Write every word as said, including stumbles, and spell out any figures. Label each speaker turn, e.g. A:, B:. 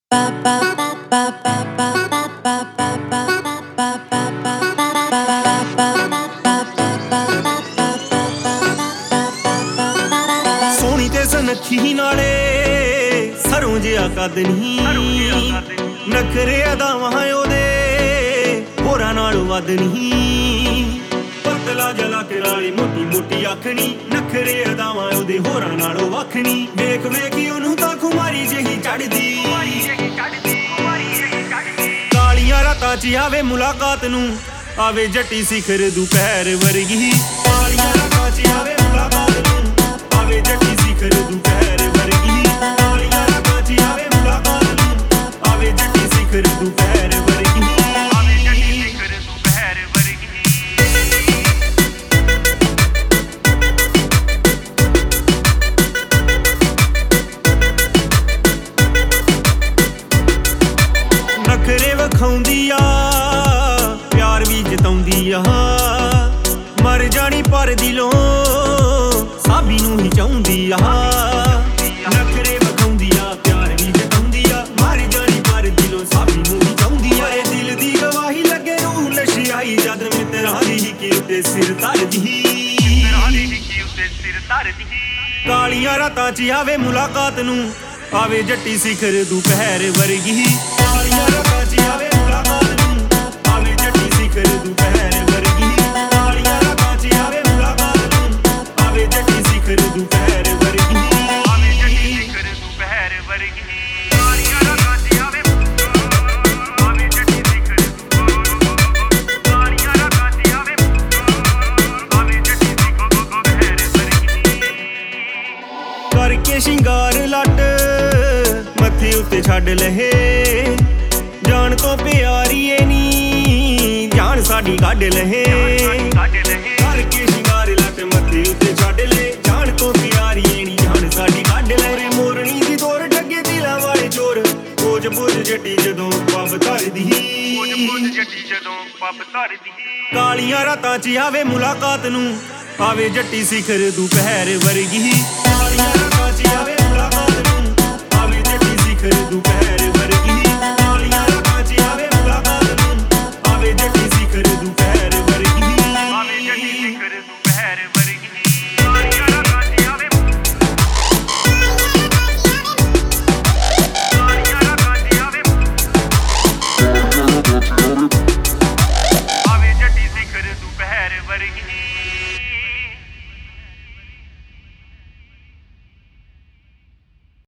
A: सोनी ते सनखी नाले सरों जिहा कद नी नखरे अदावां ओहदे होरां नालों वध नी पतला जला कराली मोटी मोटी अखनी नखरे अदावां ओहदे होरां नालों वख नी वेख वेखी ओनू तां खुमारी जही चढ़दी कालियां रातां च आवे मुलाकात नू आवे जट्टी सिखर दुपहर वर्गी कालियां रातां च आवे मुलाकात नू आवे जट्टी सिखर दुपहर वर्गी कालियां रातां च आवे मुलाकात नू आवे जट्टी सिखर दुपहर वर्गी आवे जट्टी सिखर दुपहर वर्गी नखरे वखाउंदी आ प्यार भी जताउंदी आ मर जानी पर दिलों साबी नूं ही चाहुंदी आ नखरे वखाउंदी आ प्यार भी जताउंदी आ मर जानी पर दिलों साबी नूं ही चाहुंदी आ ए दिल दी गवाही लगे रूह लशियाई जद मित्तरां दी हिकी उत्ते सिर धरदी कालियां रातां च आवे मुलाकात नूं आवे जट्टी सिखर दुपहर वर्गी कालियां रातां च आवे मुलाकात नूं आवे जट्टी सिखर दुपहर वर्गी कालियां रातां च आवे मुलाकात नूं आवे जट्टी सिखर दुपहर वर्गी आवे जट्टी सिखर दुपहर वर्गी कालियां रातां च आवे आवे जट्टी सिखर कालियां रातां च आवे आवे जट्टी सिखर दुपहर वर्गी करके शिंगार लट मत्थे उत्ते छड्ड लहे जान तो प्यारी ए नी जान साडी कढ लहे करके शिंगार लट मत्थे उत्ते छड्ड ले जान तो प्यारी ए नी जान साडी कढ ले मोरनी दी दौर डगे दिलां वाले चोर बोझ बोझ जट्टी जदों पब धरदी बोझ बोझ जट्टी जदों पब धरदी कालियां रातां च आवे मुलाकात नूं आवे जट्टी सिखर दुपहर वर्गी कालियां रातां च आवे